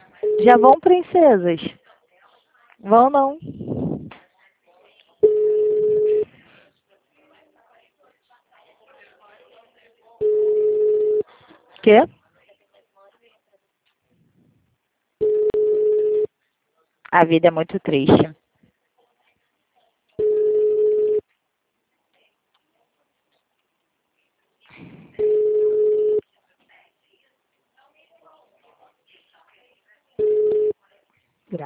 Já vão, princesas? Vão não. Quê? A vida é muito triste.